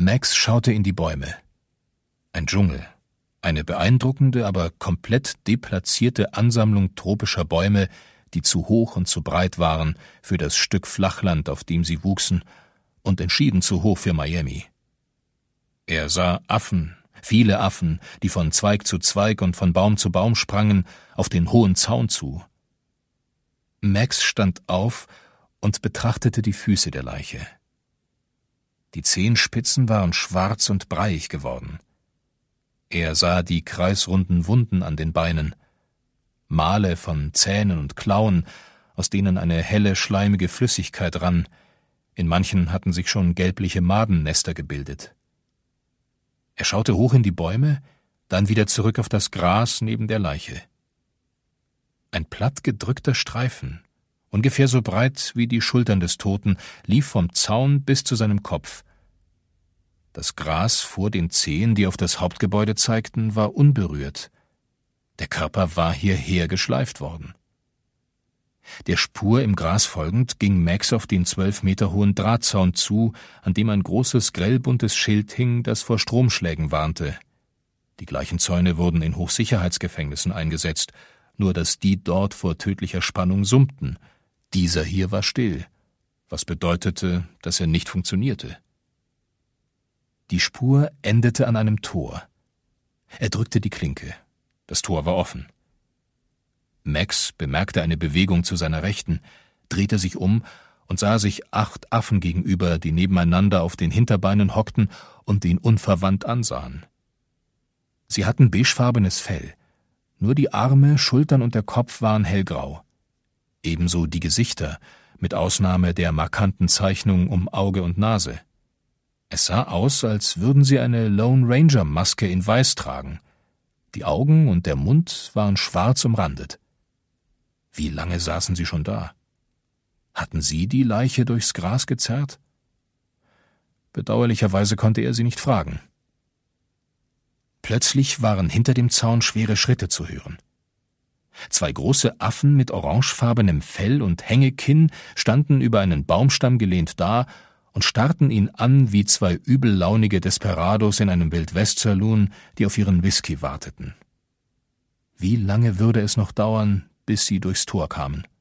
Max schaute in die Bäume. Ein Dschungel, eine beeindruckende, aber komplett deplatzierte Ansammlung tropischer Bäume, die zu hoch und zu breit waren für das Stück Flachland, auf dem sie wuchsen, und entschieden zu hoch für Miami. Er sah Affen, viele Affen, die von Zweig zu Zweig und von Baum zu Baum sprangen, auf den hohen Zaun zu. Max stand auf und betrachtete die Füße der Leiche. Die Zehenspitzen waren schwarz und breiig geworden. Er sah die kreisrunden Wunden an den Beinen, Male von Zähnen und Klauen, aus denen eine helle, schleimige Flüssigkeit rann. In manchen hatten sich schon gelbliche Madennester gebildet. Er schaute hoch in die Bäume, dann wieder zurück auf das Gras neben der Leiche. Ein plattgedrückter Streifen, ungefähr so breit wie die Schultern des Toten, lief vom Zaun bis zu seinem Kopf. Das Gras vor den Zehen, die auf das Hauptgebäude zeigten, war unberührt. Der Körper war hierher geschleift worden. Der Spur im Gras folgend ging Max auf den 12 Meter hohen Drahtzaun zu, an dem ein großes, grellbuntes Schild hing, das vor Stromschlägen warnte. Die gleichen Zäune wurden in Hochsicherheitsgefängnissen eingesetzt, nur dass die dort vor tödlicher Spannung summten. Dieser hier war still, was bedeutete, dass er nicht funktionierte. Die Spur endete an einem Tor. Er drückte die Klinke. Das Tor war offen. Max bemerkte eine Bewegung zu seiner Rechten, drehte sich um und sah sich 8 Affen gegenüber, die nebeneinander auf den Hinterbeinen hockten und ihn unverwandt ansahen. Sie hatten beigefarbenes Fell, nur die Arme, Schultern und der Kopf waren hellgrau. Ebenso die Gesichter, mit Ausnahme der markanten Zeichnung um Auge und Nase. Es sah aus, als würden sie eine Lone Ranger Maske in Weiß tragen. Die Augen und der Mund waren schwarz umrandet. Wie lange saßen sie schon da? Hatten sie die Leiche durchs Gras gezerrt? Bedauerlicherweise konnte er sie nicht fragen. Plötzlich waren hinter dem Zaun schwere Schritte zu hören. 2 große Affen mit orangefarbenem Fell und Hängekinn standen über einen Baumstamm gelehnt da und starrten ihn an wie 2 übellaunige Desperados in einem Wild-West-Saloon, die auf ihren Whisky warteten. Wie lange würde es noch dauern, bis sie durchs Tor kamen?